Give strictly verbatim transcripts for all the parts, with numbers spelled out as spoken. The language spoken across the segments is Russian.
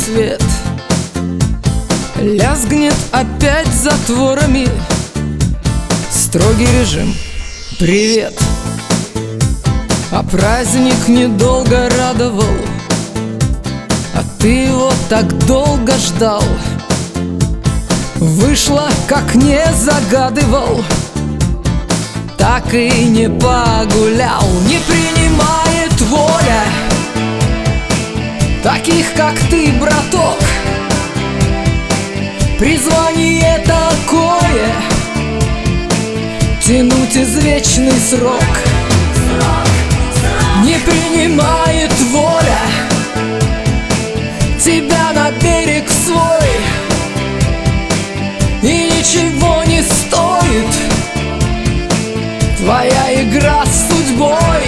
свет. Лязгнет опять затворами строгий режим. Привет. А праздник недолго радовал, а ты его так долго ждал. Вышло, как не загадывал, так и не погулял. Не принимает воля таких, как ты, браток. Призвание такое — тянуть извечный срок. Не принимает воля тебя на берег свой, и ничего не стоит твоя игра с судьбой.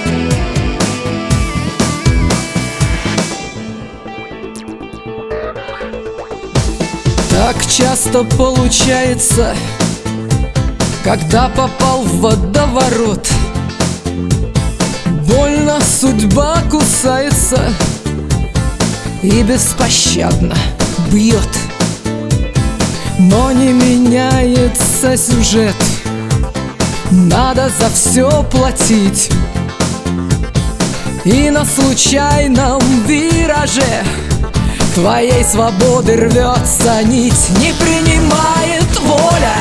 Так часто получается, когда попал в водоворот. Больно судьба кусается и беспощадно бьет. Но не меняется сюжет, надо за все платить. И на случайном вираже твоей свободы рвется нить. Не принимает воля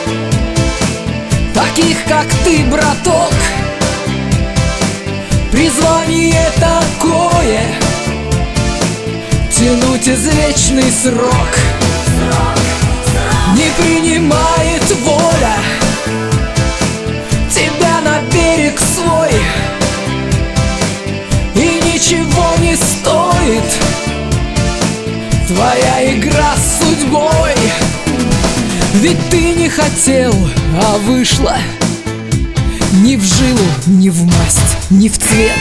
таких, как ты, браток. Призвание такое — тянуть извечный срок. Не принимает воля тебя на берег свой, и ничего не стоит твоя игра с судьбой. Ведь ты не хотел, а вышло ни в жилу, ни в масть, ни в цвет.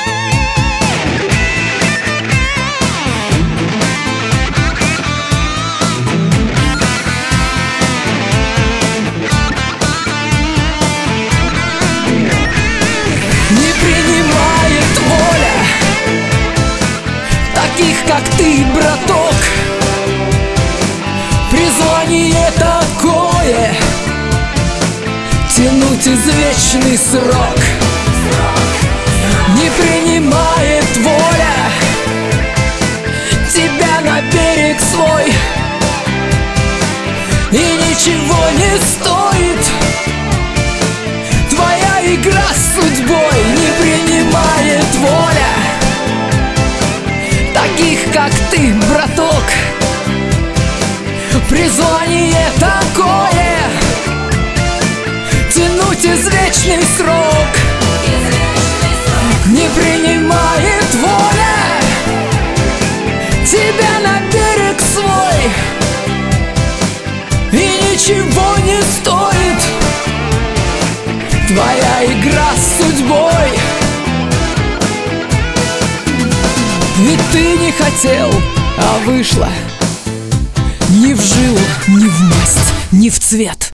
Не принимает воля таких, как ты, браток. Призвание такое — тянуть извечный срок. Не принимает воля тебя на берег свой, и ничего не стоит твоя игра с судьбой. Не принимает воля таких, как ты, браток. Призвание такое — тянуть извечный срок. Не принимает воля тебя на берег свой, и ничего не стоит твоя игра с судьбой. Ведь ты не хотел, а вышло ни в жилу, ни в масть, ни в цвет.